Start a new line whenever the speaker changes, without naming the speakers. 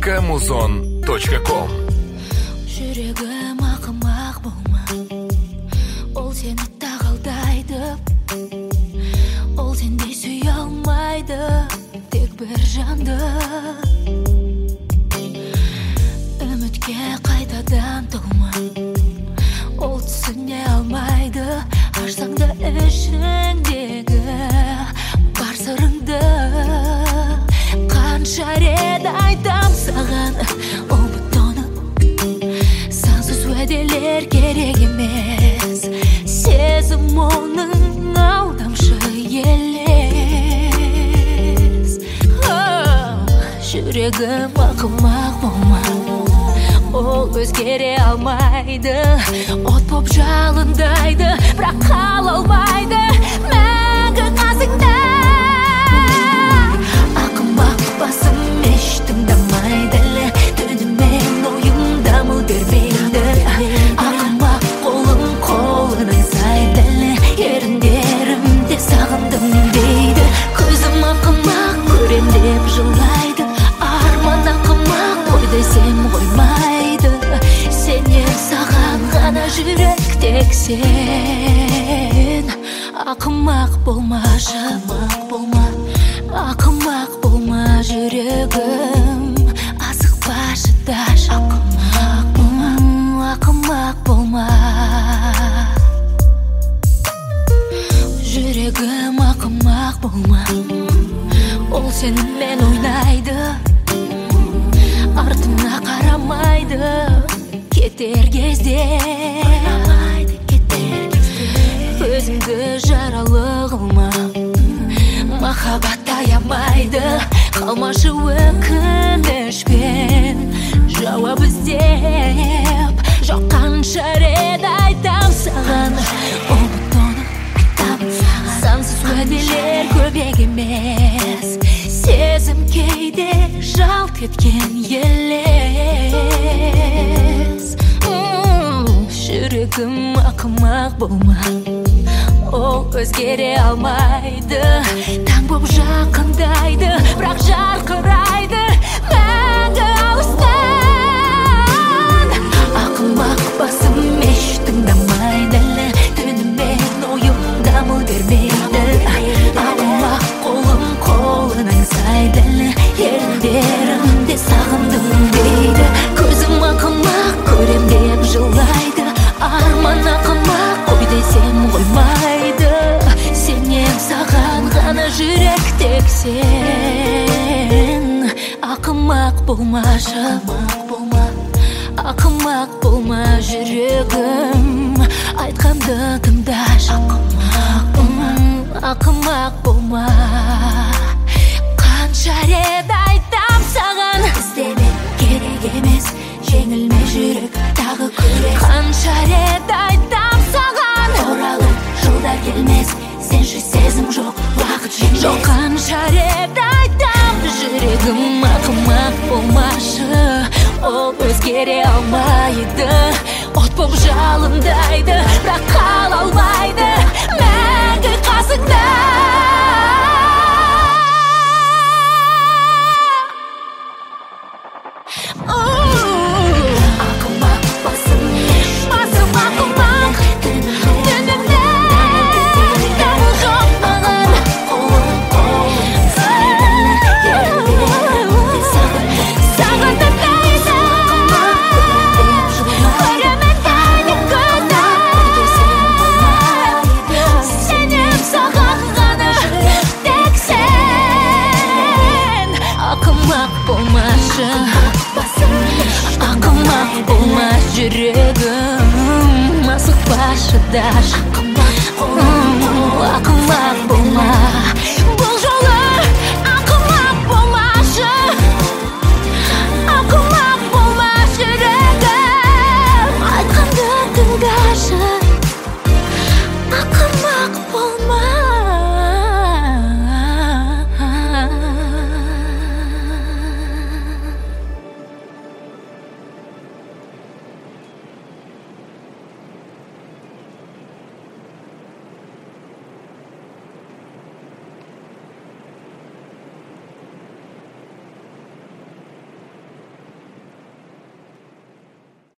muzon.com.
Жүрегім ақымақ болма, ол сені тағалдайды, ол сендей сүй алмайды, тек бір жанды. Үмітке қайтадан толма, ол түсіне алмайды, ашсаң да ішіңдегі бар сырыңды. Қанша рет айтам саған, ұмыт оны, сансыз уәделер керек емес. Сезім оның алдамшы елес. Жүрегім ақымақ болма, ол өзгере алмайды, от боп жалындайды, бірақ қала алмайды мәңгі қасыңда. Ақымақ басым еш тыңдамайды, түнімен ойымда мұл бермейді. Ақымақ қолым қолының сайды, еріндерімде сағындым дейді. Көзім ақымақ көрем деп жылайды, арман ақымақ ой десем қоймайды. Сенем саған ғана жүрек тек сен. Ақымақ болмашы, ақымақ болма жүрегім, асықпашы даш. Ақымақ болма жүрегім, ақымақ болма, ол сенімен ойнайды, артына қарамайды, кетер кезде өзіңді жаралы қылма. Махаббат аямайды, қалмашы өкінішпен жауап іздеп. Жоқ, қанша рет айтам саған, ұмыт оны, сансыз уәделер көбек емес. Сезім кейде жалт кеткен елес. Жүрегім ақымақ болма, ол өзгере алмайды, таң боп жақындайды, бірақ жарқырайды мәңгі алыстан. Ақымақ басым еш тыңдамайды, түнімен ойымда мұл бермейді. Ақымақ қолым қолының сайды, еріндерімде сағындым дейді. Көзім ақымақ көрем деп жылайды, арман ақымақ ой десем қоймайды. Сенем саған ғана жүрек тек сен. Ақымақ болмашы, ақымақ болма жүрегім, айтқанды тыңдашы. Ақымақ болма, қанша рет айтам саған, іздеме керек емес, жеңілме жүрек тағы көрек. Қанша рет айтам саған, оралып жылдар келмес, сенші сезім жоқ, уақыт жеңес. Жоқ, қанша рет айтам, жүрегім ақымақ болмашы, ол өзгере алмайды, от боп жалындайды, бірақ қала алмайды мәңгі қасыңда. Ақымақ басым, ақымақ, түнімен таңы жоқ маған. Саған таңдайды, көремін тәнің көзі. Сенем саған ғана тек сен. Ақымақ болмашы, ақымақ болма жүрегім, асықпашы даш.